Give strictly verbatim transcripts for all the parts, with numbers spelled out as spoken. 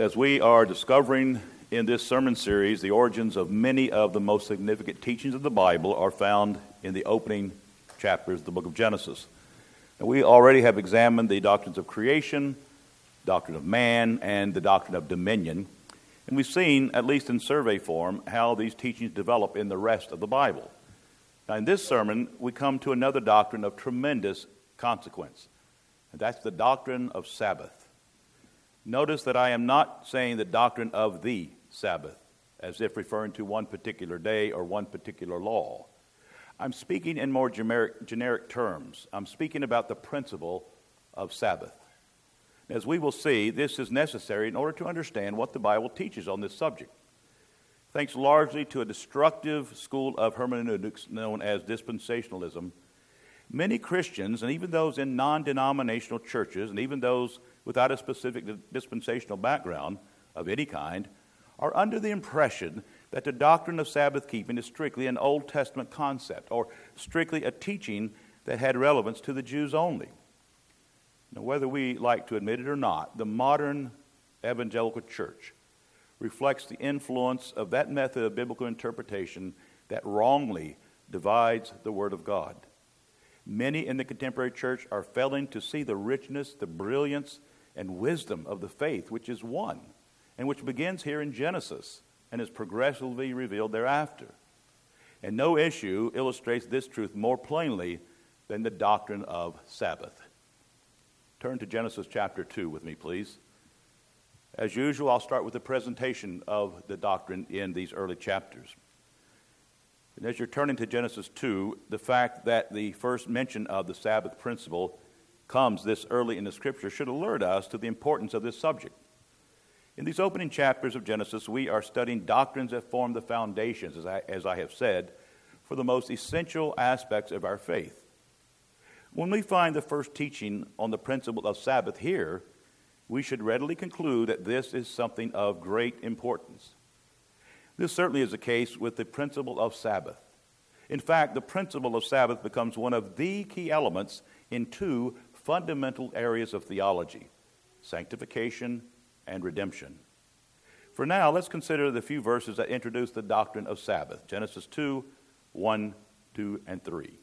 As we are discovering in this sermon series, the origins of many of the most significant teachings of the Bible are found in the opening chapters of the book of Genesis. And we already have examined the doctrines of creation, doctrine of man, and the doctrine of dominion. And we've seen, at least in survey form, how these teachings develop in the rest of the Bible. Now, in this sermon, we come to another doctrine of tremendous consequence, and that's the doctrine of Sabbath. Notice that I am not saying the doctrine of the Sabbath, as if referring to one particular day or one particular law. I'm speaking in more generic, generic terms. I'm speaking about the principle of Sabbath. As we will see, this is necessary in order to understand what the Bible teaches on this subject. Thanks largely to a destructive school of hermeneutics known as dispensationalism, many Christians, and even those in non-denominational churches, and even those without a specific dispensational background of any kind, are under the impression that the doctrine of Sabbath keeping is strictly an Old Testament concept, or strictly a teaching that had relevance to the Jews only. Now, whether we like to admit it or not, the modern evangelical church reflects the influence of that method of biblical interpretation that wrongly divides the Word of God. Many in the contemporary church are failing to see the richness, the brilliance, and wisdom of the faith, which is one, and which begins here in Genesis and is progressively revealed thereafter. And no issue illustrates this truth more plainly than the doctrine of Sabbath. Turn to Genesis chapter two with me, please. As usual, I'll start with the presentation of the doctrine in these early chapters. And as you're turning to Genesis two, the fact that the first mention of the Sabbath principle comes this early in the Scripture should alert us to the importance of this subject. In these opening chapters of Genesis, we are studying doctrines that form the foundations, as I, as I have said, for the most essential aspects of our faith. When we find the first teaching on the principle of Sabbath here, we should readily conclude that this is something of great importance. This certainly is the case with the principle of Sabbath. In fact, the principle of Sabbath becomes one of the key elements in two fundamental areas of theology: sanctification and redemption. For now, let's consider the few verses that introduce the doctrine of Sabbath. Genesis two, one, two, and three.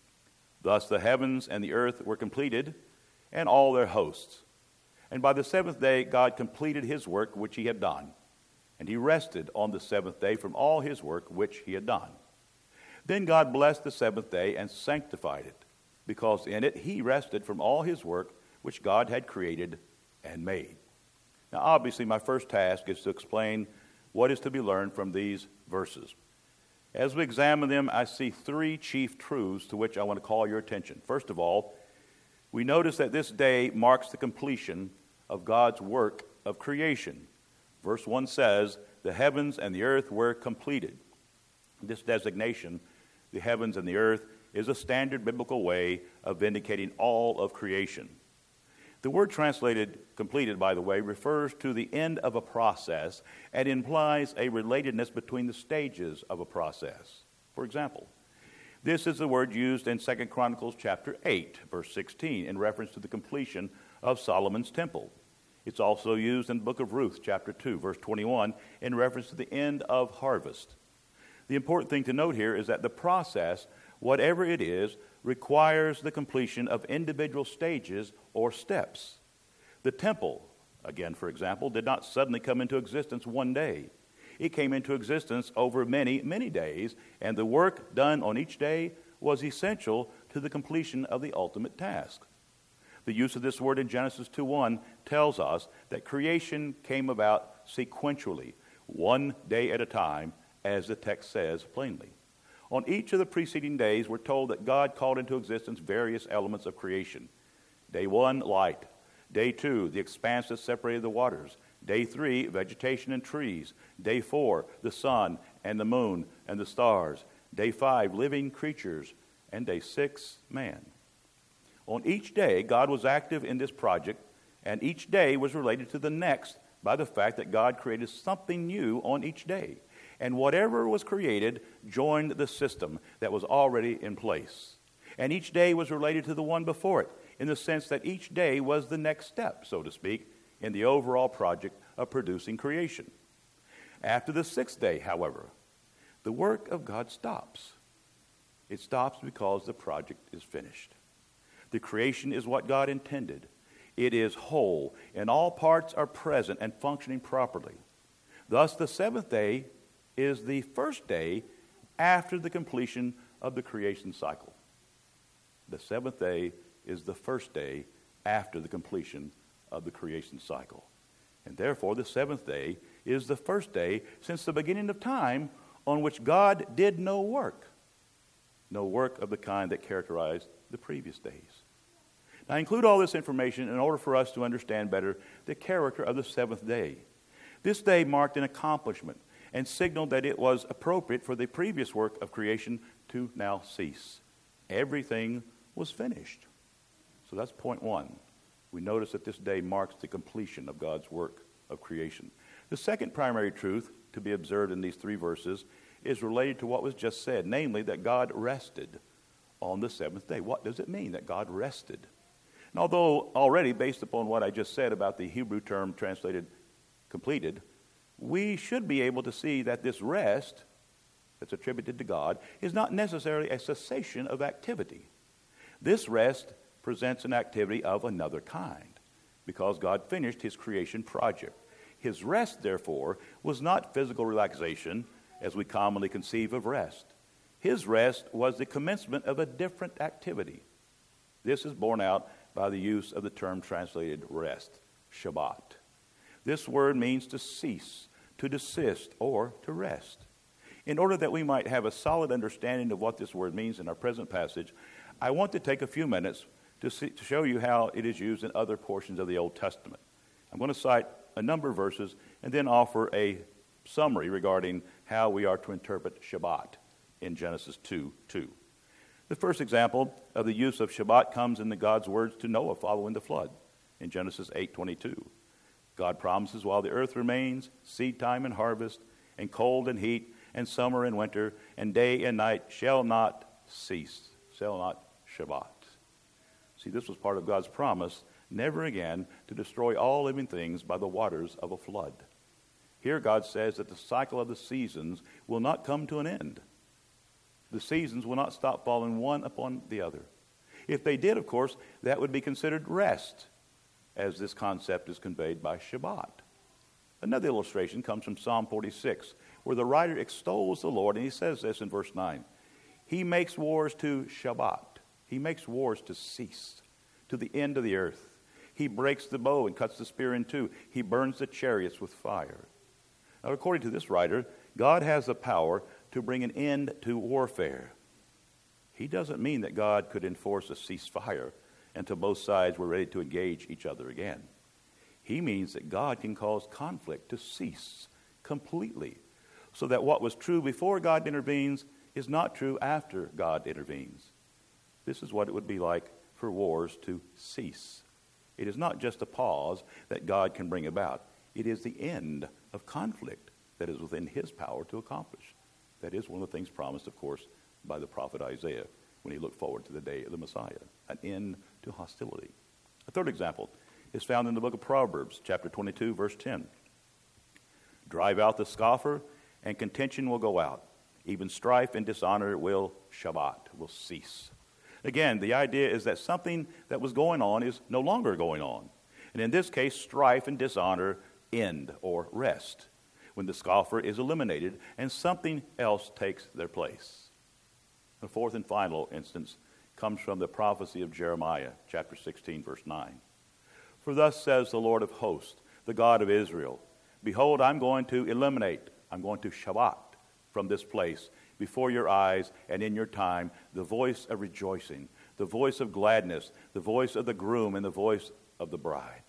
Thus the heavens and the earth were completed, and all their hosts. And by the seventh day God completed his work which he had done. And he rested on the seventh day from all his work which he had done. Then God blessed the seventh day and sanctified it, because in it he rested from all his work which God had created and made. Now, obviously, my first task is to explain what is to be learned from these verses. As we examine them, I see three chief truths to which I want to call your attention. First of all, we notice that this day marks the completion of God's work of creation. Verse one says, the heavens and the earth were completed. This designation, the heavens and the earth, is a standard biblical way of vindicating all of creation. The word translated completed, by the way, refers to the end of a process and implies a relatedness between the stages of a process. For example, this is the word used in Second Chronicles chapter eight, verse sixteen, in reference to the completion of Solomon's temple. It's also used in the book of Ruth, chapter two, verse twenty-one, in reference to the end of harvest. The important thing to note here is that the process, whatever it is, requires the completion of individual stages or steps. The temple, again, for example, did not suddenly come into existence one day. It came into existence over many, many days, and the work done on each day was essential to the completion of the ultimate task. The use of this word in Genesis two one tells us that creation came about sequentially, one day at a time, as the text says plainly. On each of the preceding days, we're told that God called into existence various elements of creation. Day one, light. Day two, the expanse that separated the waters. Day three, vegetation and trees. Day four, the sun and the moon and the stars. Day five, living creatures. And day six, man. On each day, God was active in this project, and each day was related to the next by the fact that God created something new on each day. And whatever was created joined the system that was already in place. And each day was related to the one before it, in the sense that each day was the next step, so to speak, in the overall project of producing creation. After the sixth day, however, the work of God stops. It stops because the project is finished. The creation is what God intended. It is whole, and all parts are present and functioning properly. Thus, the seventh day is the first day after the completion of the creation cycle. The seventh day is the first day after the completion of the creation cycle. And therefore, the seventh day is the first day since the beginning of time on which God did no work. No work of the kind that characterized the previous days. Now, I include all this information in order for us to understand better the character of the seventh day. This day marked an accomplishment and signaled that it was appropriate for the previous work of creation to now cease. Everything was finished. So that's point one. We notice that this day marks the completion of God's work of creation. The second primary truth to be observed in these three verses is related to what was just said, namely that God rested on the seventh day. What does it mean that God rested? And although already, based upon what I just said about the Hebrew term translated completed, we should be able to see that this rest that's attributed to God is not necessarily a cessation of activity. This rest presents an activity of another kind because God finished his creation project. His rest, therefore, was not physical relaxation as we commonly conceive of rest. His rest was the commencement of a different activity. This is borne out by the use of the term translated rest, Shabbat. This word means to cease, to desist, or to rest. In order that we might have a solid understanding of what this word means in our present passage, I want to take a few minutes to, see, to show you how it is used in other portions of the Old Testament. I'm going to cite a number of verses and then offer a summary regarding how we are to interpret Shabbat in Genesis two two. The first example of the use of Shabbat comes in the God's words to Noah following the flood in Genesis eight twenty-two. God promises while the earth remains, seed time and harvest, and cold and heat, and summer and winter, and day and night shall not cease, shall not Shabbat. See, this was part of God's promise, never again to destroy all living things by the waters of a flood. Here God says that the cycle of the seasons will not come to an end. The seasons will not stop falling one upon the other. If they did, of course, that would be considered rest, as this concept is conveyed by Shabbat. Another illustration comes from Psalm forty-six, where the writer extols the Lord, and he says this in verse nine. He makes wars to Shabbat. He makes wars to cease, to the end of the earth. He breaks the bow and cuts the spear in two. He burns the chariots with fire. Now, according to this writer, God has the power to bring an end to warfare. He doesn't mean that God could enforce a ceasefire until both sides were ready to engage each other again. He means that God can cause conflict to cease completely, so that what was true before God intervenes is not true after God intervenes. This is what it would be like for wars to cease. It is not just a pause that God can bring about. It is the end of conflict that is within his power to accomplish. That is one of the things promised, of course, by the prophet Isaiah when he looked forward to the day of the Messiah, an end to hostility. A third example is found in the book of Proverbs, chapter twenty-two, verse ten. Drive out the scoffer, and contention will go out. Even strife and dishonor will Shabbat, will cease. Again, the idea is that something that was going on is no longer going on. And in this case, strife and dishonor end or rest when the scoffer is eliminated and something else takes their place. The fourth and final instance comes from the prophecy of Jeremiah, chapter sixteen, verse nine. For thus says the Lord of hosts, the God of Israel, behold, I'm going to eliminate, I'm going to Shabbat from this place before your eyes and in your time the voice of rejoicing, the voice of gladness, the voice of the groom, and the voice of the bride.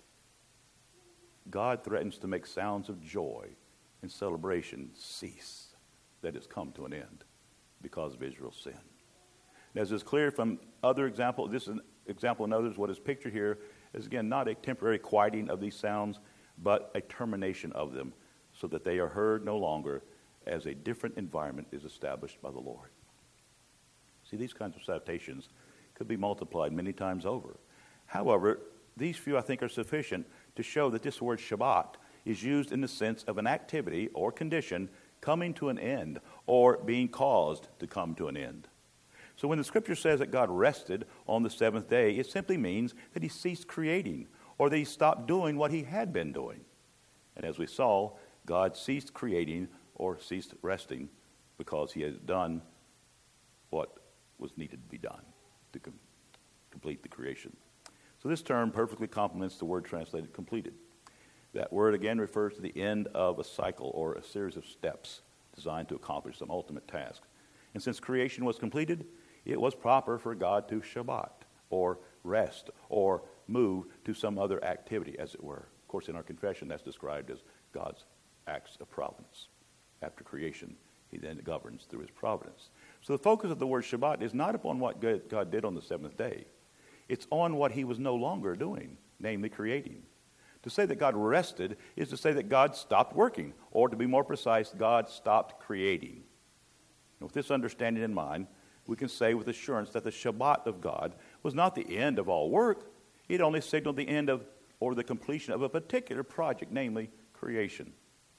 God threatens to make sounds of joy and celebration cease, that has come to an end because of Israel's sin. And as is clear from other examples, this is an example in others, what is pictured here is, again, not a temporary quieting of these sounds, but a termination of them so that they are heard no longer as a different environment is established by the Lord. See, these kinds of citations could be multiplied many times over. However, these few, I think, are sufficient to to show that this word Shabbat is used in the sense of an activity or condition coming to an end or being caused to come to an end. So when the Scripture says that God rested on the seventh day, it simply means that he ceased creating or that he stopped doing what he had been doing. And as we saw, God ceased creating or ceased resting because he had done what was needed to be done to com- complete the creation. So this term perfectly complements the word translated completed. That word again refers to the end of a cycle or a series of steps designed to accomplish some ultimate task. And since creation was completed, it was proper for God to Shabbat or rest or move to some other activity, as it were. Of course, in our confession, that's described as God's acts of providence. After creation, he then governs through his providence. So the focus of the word Shabbat is not upon what God did on the seventh day. It's on what he was no longer doing, namely creating. To say that God rested is to say that God stopped working, or to be more precise, God stopped creating. And with this understanding in mind, we can say with assurance that the Shabbat of God was not the end of all work. It only signaled the end of or the completion of a particular project, namely creation.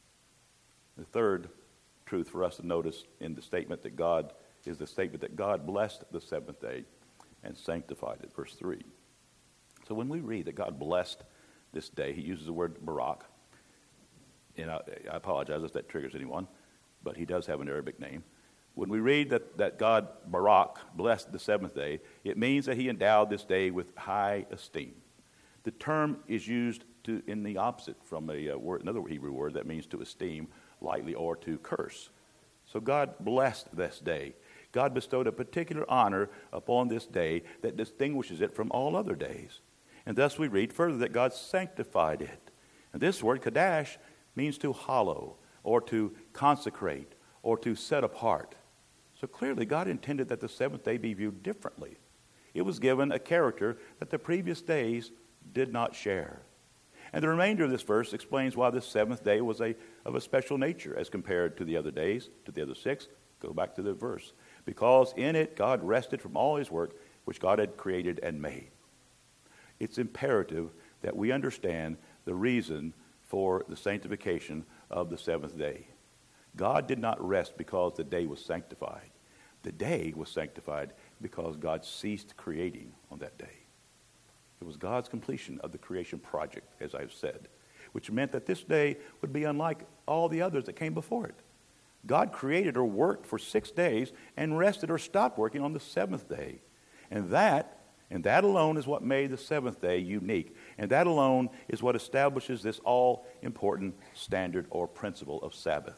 The third truth for us to notice in the statement that God is the statement that God blessed the seventh day and sanctified it, verse three. So when we read that God blessed this day, he uses the word barak. And I, I apologize if that triggers anyone, but he does have an Arabic name. When we read that, that God, barak, blessed the seventh day, it means that he endowed this day with high esteem. The term is used to in the opposite from a uh, word, another Hebrew word that means to esteem lightly or to curse. So God blessed this day. God bestowed a particular honor upon this day that distinguishes it from all other days. And thus we read further that God sanctified it. And this word, kadash, means to hallow or to consecrate or to set apart. So clearly God intended that the seventh day be viewed differently. It was given a character that the previous days did not share. And the remainder of this verse explains why the seventh day was a of a special nature as compared to the other days, to the other six. Go back to the verse. Because in it God rested from all his work which God had created and made. It's imperative that we understand the reason for the sanctification of the seventh day. God did not rest because the day was sanctified. The day was sanctified because God ceased creating on that day. It was God's completion of the creation project, as I've said, which meant that this day would be unlike all the others that came before it. God created or worked for six days and rested or stopped working on the seventh day. And that, and that alone is what made the seventh day unique. And that alone is what establishes this all-important standard or principle of Sabbath.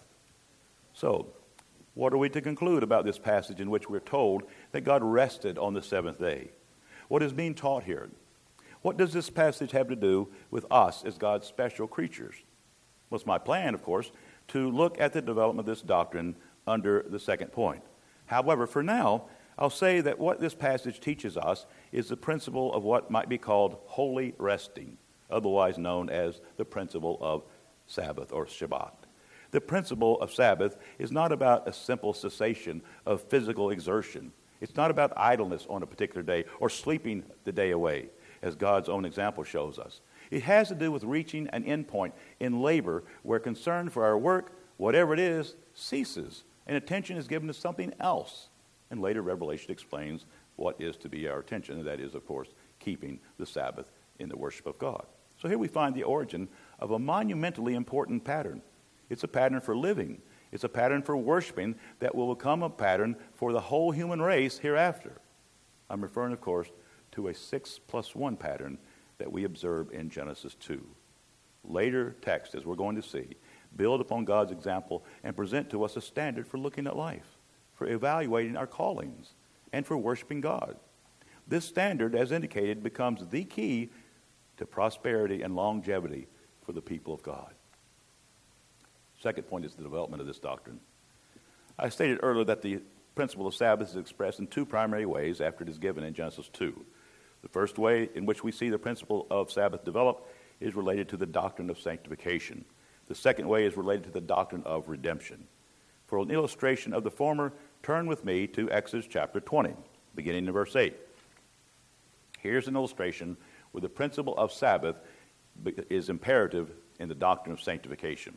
So, what are we to conclude about this passage in which we're told that God rested on the seventh day? What is being taught here? What does this passage have to do with us as God's special creatures? Well, it's my plan, of course, to look at the development of this doctrine under the second point. However, for now, I'll say that what this passage teaches us is the principle of what might be called holy resting, otherwise known as the principle of Sabbath or Shabbat. The principle of Sabbath is not about a simple cessation of physical exertion. It's not about idleness on a particular day or sleeping the day away, as God's own example shows us. It has to do with reaching an end point in labor where concern for our work, whatever it is, ceases, and attention is given to something else. And later Revelation explains what is to be our attention, and that is, of course, keeping the Sabbath in the worship of God. So here we find the origin of a monumentally important pattern. It's a pattern for living. It's a pattern for worshiping that will become a pattern for the whole human race hereafter. I'm referring, of course, to a six plus one pattern that we observe in Genesis two. Later texts, as we're going to see, build upon God's example and present to us a standard for looking at life, for evaluating our callings, and for worshiping God. This standard, as indicated, becomes the key to prosperity and longevity for the people of God. Second point is the development of this doctrine. I stated earlier that the principle of Sabbath is expressed in two primary ways after it is given in Genesis two. The first way in which we see the principle of Sabbath develop is related to the doctrine of sanctification. The second way is related to the doctrine of redemption. For an illustration of the former, turn with me to Exodus chapter twenty, beginning in verse eight. Here's an illustration where the principle of Sabbath is imperative in the doctrine of sanctification.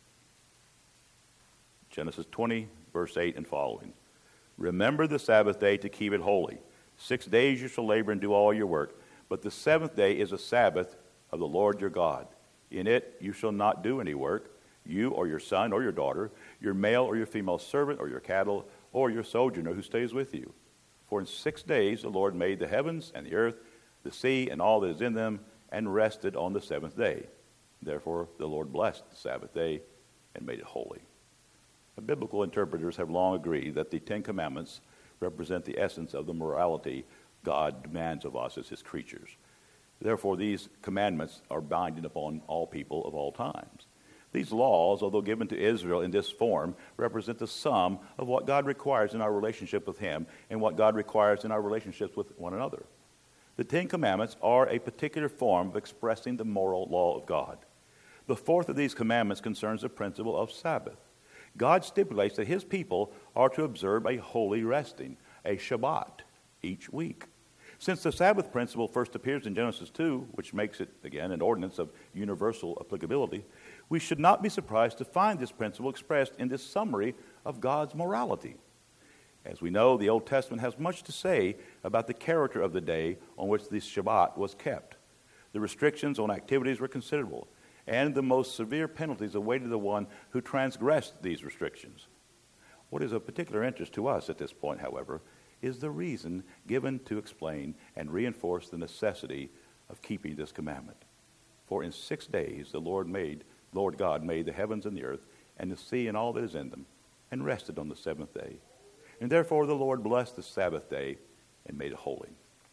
Genesis twenty, verse eight and following. Remember the Sabbath day to keep it holy. Six days you shall labor and do all your work, but the seventh day is a Sabbath of the Lord your God. In it you shall not do any work, you or your son or your daughter, your male or your female servant or your cattle, or your sojourner who stays with you. For in six days the Lord made the heavens and the earth, the sea and all that is in them, and rested on the seventh day. Therefore the Lord blessed the Sabbath day and made it holy. The biblical interpreters have long agreed that the Ten Commandments represent the essence of the morality God demands of us as his creatures. Therefore, these commandments are binding upon all people of all times. These laws, although given to Israel in this form, represent the sum of what God requires in our relationship with him and what God requires in our relationships with one another. The Ten Commandments are a particular form of expressing the moral law of God. The fourth of these commandments concerns the principle of Sabbath. God stipulates that his people are to observe a holy resting, a Shabbat, each week. Since the Sabbath principle first appears in Genesis two, which makes it, again, an ordinance of universal applicability, we should not be surprised to find this principle expressed in this summary of God's morality. As we know, the Old Testament has much to say about the character of the day on which the Shabbat was kept. The restrictions on activities were considerable, and the most severe penalties awaited the one who transgressed these restrictions. What is of particular interest to us at this point, however, is the reason given to explain and reinforce the necessity of keeping this commandment. For in six days the Lord made, Lord God made the heavens and the earth, and the sea and all that is in them, and rested on the seventh day. And therefore the Lord blessed the Sabbath day and made it holy.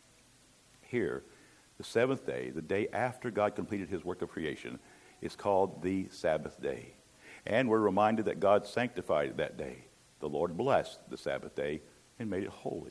Here, the seventh day, the day after God completed his work of creation, is called the Sabbath day. And we're reminded that God sanctified that day. The Lord blessed the Sabbath day and made it holy.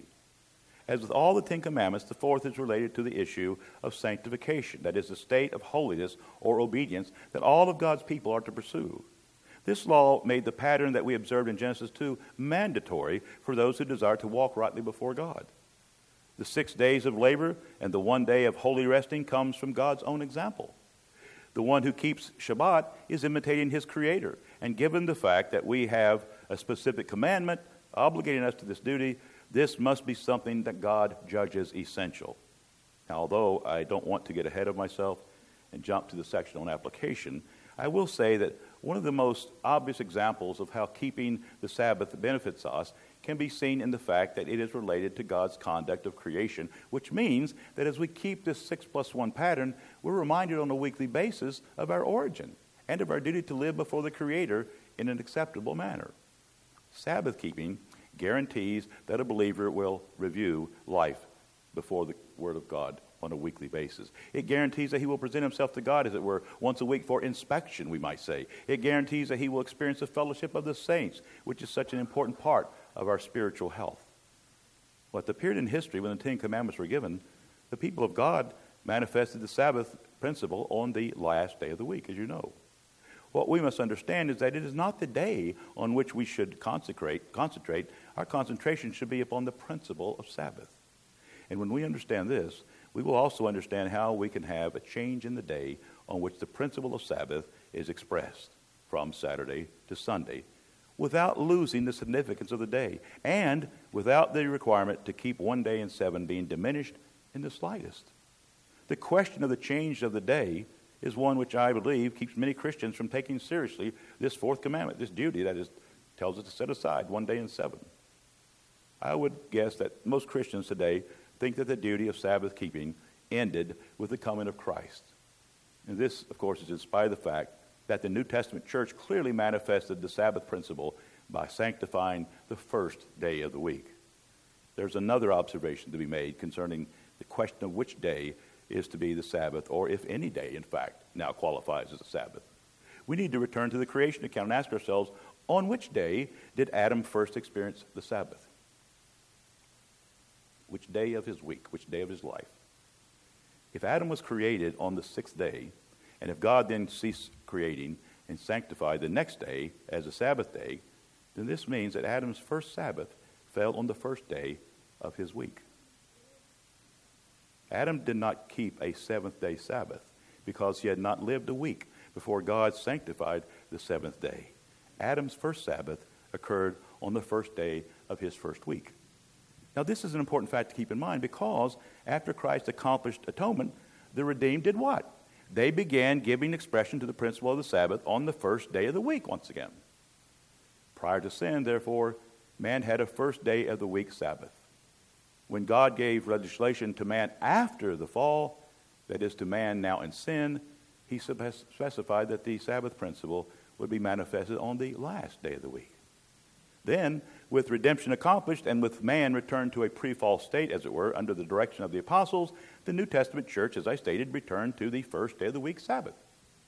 As with all the Ten Commandments, the fourth is related to the issue of sanctification, that is, the state of holiness or obedience that all of God's people are to pursue. This law made the pattern that we observed in Genesis two mandatory for those who desire to walk rightly before God. The six days of labor and the one day of holy resting comes from God's own example. The one who keeps Shabbat is imitating his Creator. And given the fact that we have a specific commandment obligating us to this duty, this must be something that God judges essential. Now, although I don't want to get ahead of myself and jump to the section on application, I will say that one of the most obvious examples of how keeping the Sabbath benefits us can be seen in the fact that it is related to God's conduct of creation, which means that as we keep this six plus one pattern, we're reminded on a weekly basis of our origin and of our duty to live before the Creator in an acceptable manner. Sabbath keeping guarantees that a believer will review life before the Word of God on a weekly basis. It guarantees that he will present himself to God, as it were, once a week for inspection, we might say. It guarantees that he will experience the fellowship of the saints, which is such an important part of our spiritual health. Well, at the period in history when the Ten Commandments were given, the people of God manifested the Sabbath principle on the last day of the week, as you know. What we must understand is that it is not the day on which we should consecrate, concentrate. Our concentration should be upon the principle of Sabbath. And when we understand this, we will also understand how we can have a change in the day on which the principle of Sabbath is expressed from Saturday to Sunday without losing the significance of the day and without the requirement to keep one day in seven being diminished in the slightest. The question of the change of the day is one which I believe keeps many Christians from taking seriously this fourth commandment, this duty that is tells us to set aside one day in seven. I would guess that most Christians today think that the duty of Sabbath keeping ended with the coming of Christ. And this, of course, is in spite of the fact that the New Testament church clearly manifested the Sabbath principle by sanctifying the first day of the week. There's another observation to be made concerning the question of which day is to be the Sabbath, or if any day, in fact, now qualifies as a Sabbath. We need to return to the creation account and ask ourselves, on which day did Adam first experience the Sabbath? Which day of his week, which day of his life? If Adam was created on the sixth day, and if God then ceased creating and sanctified the next day as a Sabbath day, then this means that Adam's first Sabbath fell on the first day of his week. Adam did not keep a seventh day Sabbath because he had not lived a week before God sanctified the seventh day. Adam's first Sabbath occurred on the first day of his first week. Now, this is an important fact to keep in mind, because after Christ accomplished atonement, the redeemed did what? They began giving expression to the principle of the Sabbath on the first day of the week once again. Prior to sin, therefore, man had a first day of the week Sabbath. When God gave legislation to man after the fall, that is to man now in sin, he specified that the Sabbath principle would be manifested on the last day of the week. Then, with redemption accomplished and with man returned to a pre-fall state, as it were, under the direction of the apostles, the New Testament church, as I stated, returned to the first day of the week Sabbath.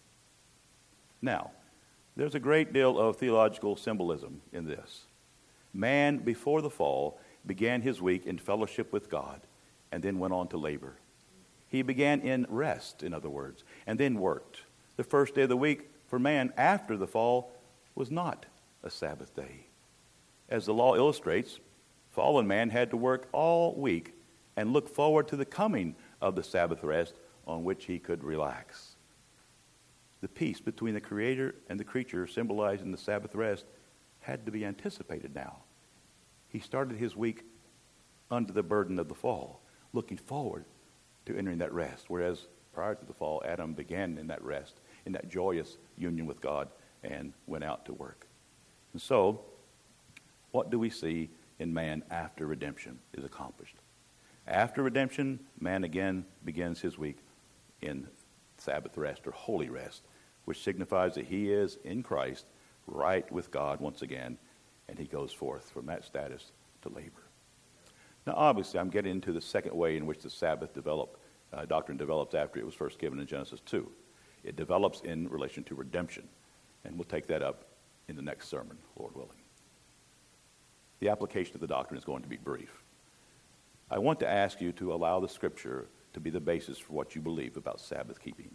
Now, there's a great deal of theological symbolism in this. Man, before the fall, began his week in fellowship with God and then went on to labor. He began in rest, in other words, and then worked. The first day of the week for man after the fall was not a Sabbath day. As the law illustrates, fallen man had to work all week and look forward to the coming of the Sabbath rest on which he could relax. The peace between the Creator and the creature, symbolized in the Sabbath rest, had to be anticipated now. He started his week under the burden of the fall, looking forward to entering that rest, whereas prior to the fall, Adam began in that rest, in that joyous union with God, and went out to work. And so, what do we see in man after redemption is accomplished? After redemption, man again begins his week in Sabbath rest or holy rest, which signifies that he is in Christ, right with God once again, and he goes forth from that status to labor. Now, obviously, I'm getting into the second way in which the Sabbath developed, uh, doctrine develops after it was first given in Genesis two. It develops in relation to redemption, and we'll take that up in the next sermon, Lord willing. The application of the doctrine is going to be brief. I want to ask you to allow the Scripture to be the basis for what you believe about Sabbath keeping.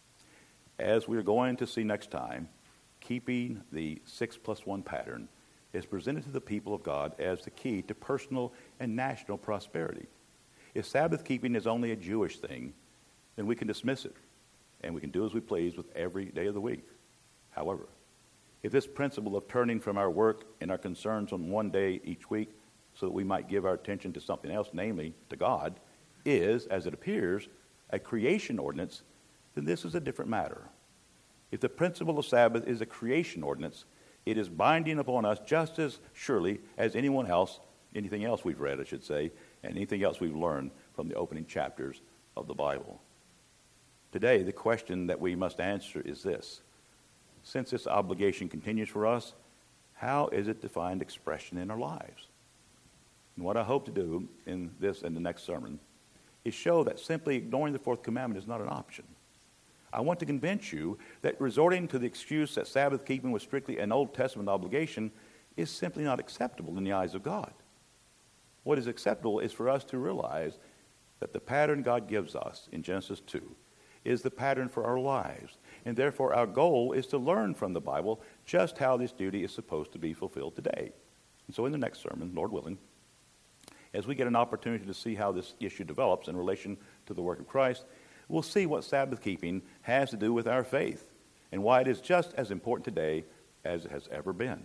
As we're going to see next time, keeping the six plus one pattern is presented to the people of God as the key to personal and national prosperity. If Sabbath keeping is only a Jewish thing, then we can dismiss it, and we can do as we please with every day of the week. However, if this principle of turning from our work and our concerns on one day each week so that we might give our attention to something else, namely to God, is, as it appears, a creation ordinance, then this is a different matter. If the principle of Sabbath is a creation ordinance, it is binding upon us just as surely as anyone else, anything else we've read, I should say, and anything else we've learned from the opening chapters of the Bible. Today, the question that we must answer is this. Since this obligation continues for us, how is it to find expression in our lives? And what I hope to do in this and the next sermon is show that simply ignoring the fourth commandment is not an option. I want to convince you that resorting to the excuse that Sabbath keeping was strictly an Old Testament obligation is simply not acceptable in the eyes of God. What is acceptable is for us to realize that the pattern God gives us in Genesis two is the pattern for our lives, and therefore our goal is to learn from the Bible just how this duty is supposed to be fulfilled today. And so in the next sermon, Lord willing, as we get an opportunity to see how this issue develops in relation to the work of Christ, we'll see what Sabbath keeping has to do with our faith and why it is just as important today as it has ever been.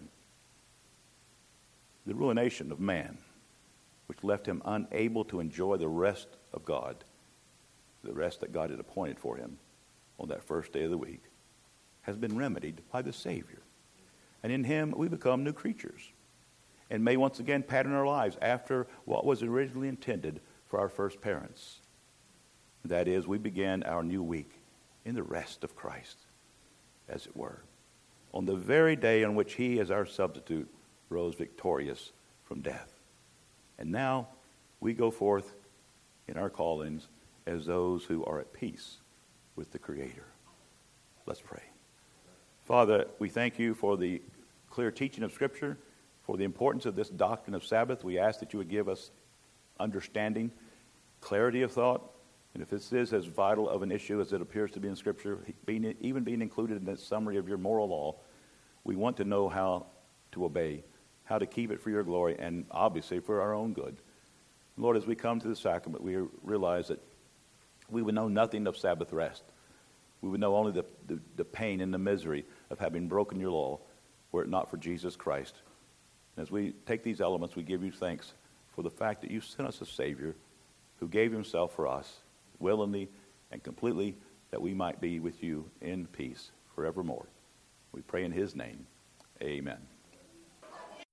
The ruination of man, which left him unable to enjoy the rest of God, the rest that God had appointed for him on that first day of the week, has been remedied by the Savior. And in him we become new creatures and may once again pattern our lives after what was originally intended for our first parents. That is, we begin our new week in the rest of Christ, as it were, on the very day on which he, as our substitute, rose victorious from death. And now we go forth in our callings as those who are at peace with the Creator. Let's pray. Father, we thank you for the clear teaching of Scripture, for the importance of this doctrine of Sabbath. We ask that you would give us understanding, clarity of thought, and if this is as vital of an issue as it appears to be in Scripture, being, even being included in this summary of your moral law, we want to know how to obey, how to keep it for your glory, and obviously for our own good. Lord, as we come to the sacrament, we realize that we would know nothing of Sabbath rest We would know only the, the, the pain and the misery of having broken your law were it not for Jesus Christ. As we take these elements, we give you thanks for the fact that you sent us a Savior who gave himself for us willingly and completely, that we might be with you in peace forevermore. We pray in his name. Amen.